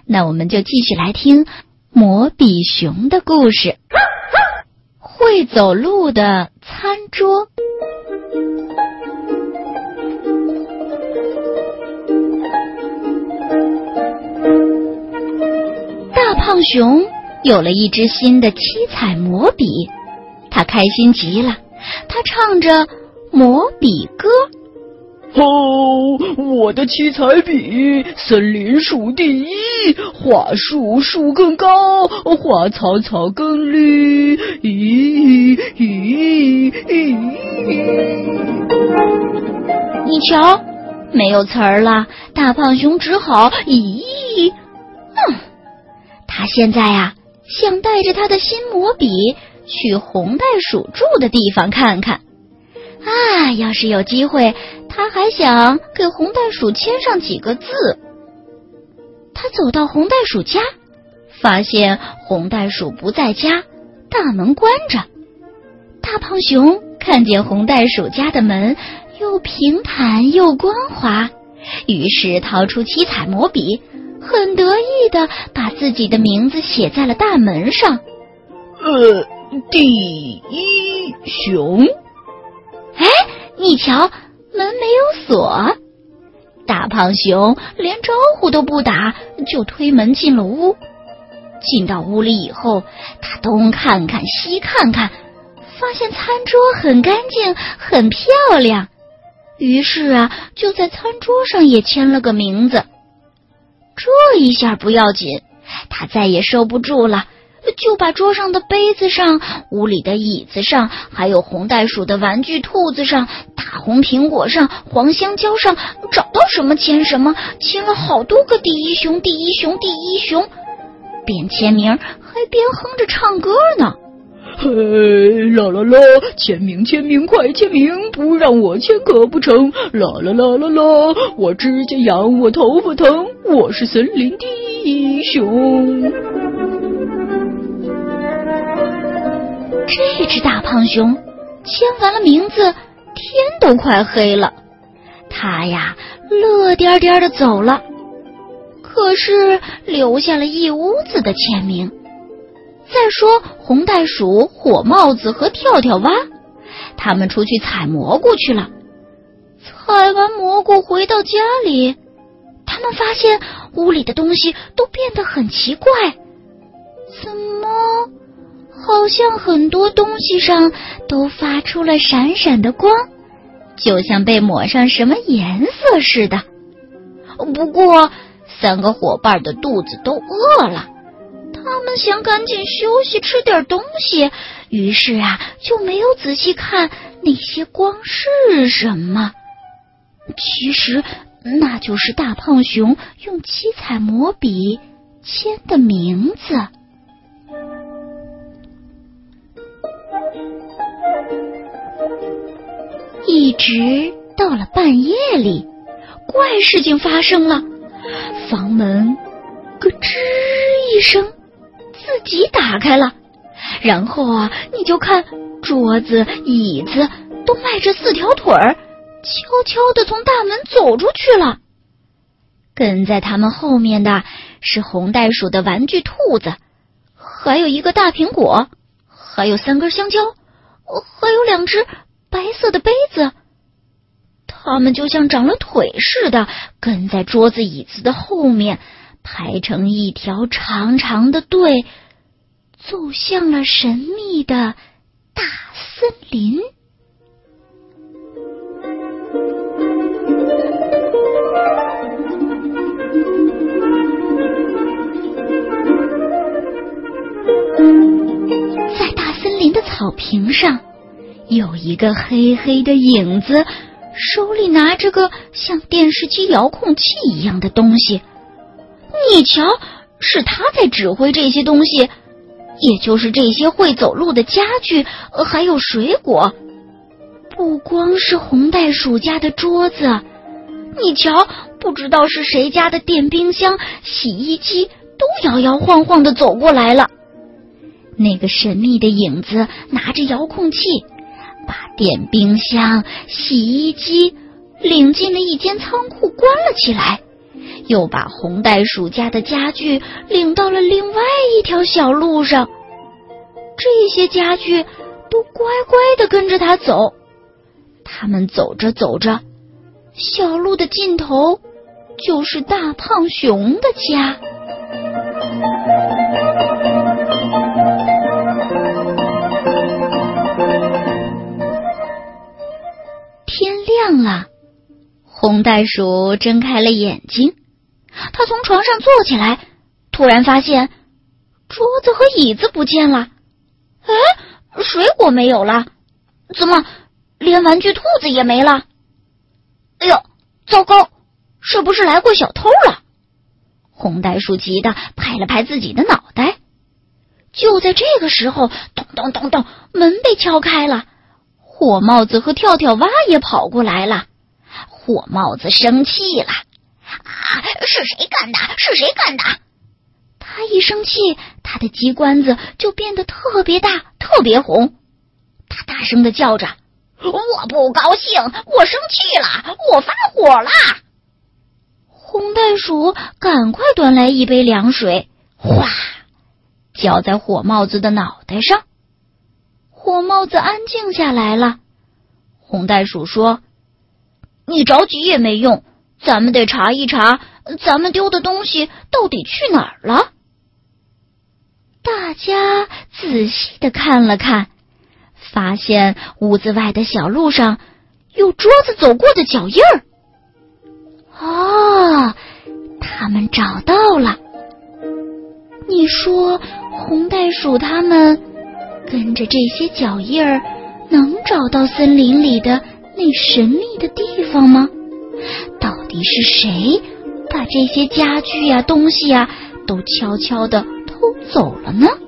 那我们就继续来听魔比熊的故事。会走路的餐桌。大胖熊有了一支新的七彩魔笔，他开心极了，他唱着魔笔歌。 哦，我的七彩笔，森林数第一，画树树更高，花草草更绿。咦咦咦！ 你瞧，没有词儿了，大胖熊只好咦。他现在啊，想带着他的新魔笔去红袋鼠住的地方看看。啊，要是有机会，他还想给红袋鼠签上几个字。他走到红袋鼠家，发现红袋鼠不在家，大门关着。大胖熊看见红袋鼠家的门又平坦又光滑，于是掏出七彩魔笔，很得意地把自己的名字写在了大门上。 第一熊。 哎，你瞧，门没有锁。大胖熊连招呼都不打，就推门进了屋。进到屋里以后，他东看看西看看，发现餐桌很干净很漂亮，于是啊，就在餐桌上也签了个名字。这一下不要紧，他再也收不住了，就把桌上的杯子上、屋里的椅子上，还有红袋鼠的玩具兔子上、大红苹果上、黄香蕉上，找到什么签什么，签了好多个第一熊、第一熊、第一熊，边签名还边哼着唱歌呢。 嘿，啦啦啦，签名签名快签名，不让我签可不成。啦啦啦啦啦，我指甲痒，我头发疼，我是森林第一熊。 这只大胖熊签完了名字，天都快黑了。他呀，乐颠颠地走了，可是留下了一屋子的签名。再说红袋鼠、火帽子和跳跳蛙，他们出去采蘑菇去了。采完蘑菇回到家里，他们发现屋里的东西都变得很奇怪。怎么好像很多东西上都发出了闪闪的光，就像被抹上什么颜色似的。不过三个伙伴的肚子都饿了，他们想赶紧休息吃点东西，于是啊，就没有仔细看那些光是什么。其实那就是大胖熊用七彩魔笔签的名字。一直到了半夜里，怪事情发生了，房门咯吱一声自己打开了，然后啊，你就看桌子椅子都迈着四条腿儿，悄悄地从大门走出去了。跟在他们后面的是红袋鼠的玩具兔子，还有一个大苹果，还有3根香蕉，还有2只白色的杯子。他们就像长了腿似的，跟在桌子椅子的后面，排成一条长长的队，走向了神秘的大森林。在大森林的草坪上，有一个黑黑的影子，手里拿着个像电视机遥控器一样的东西。你瞧，是他在指挥这些东西，也就是这些会走路的家具，还有水果。不光是红袋鼠家的桌子，你瞧，不知道是谁家的电冰箱、洗衣机都摇摇晃晃地走过来了。那个神秘的影子拿着遥控器，把电冰箱、洗衣机领进了一间仓库，关了起来， 又把红袋鼠家的家具领到了另外一条小路上。这些家具都乖乖地跟着他走。他们走着走着，小路的尽头就是大胖熊的家。天亮了，红袋鼠睁开了眼睛，他从床上坐起来，突然发现桌子和椅子不见了。哎，水果没有了，怎么连玩具兔子也没了？哎呦，糟糕，是不是来过小偷了？红袋鼠急得拍了拍自己的脑袋。就在这个时候，咚咚咚咚，门被敲开了，火帽子和跳跳蛙也跑过来了。火帽子生气了，是谁干的？是谁干的？他一生气，他的鸡冠子就变得特别大，特别红。他大声地叫着：我不高兴，我生气了，我发火了。红袋鼠赶快端来一杯凉水，哗，浇在火帽子的脑袋上。火帽子安静下来了。红袋鼠说：你着急也没用，咱们得查一查，咱们丢的东西到底去哪儿了。大家仔细地看了看，发现屋子外的小路上有桌子走过的脚印儿。他们找到了。你说红袋鼠他们跟着这些脚印儿，能找到森林里的那神秘的地方吗？到底是谁把这些家具呀、东西呀都悄悄地偷走了呢？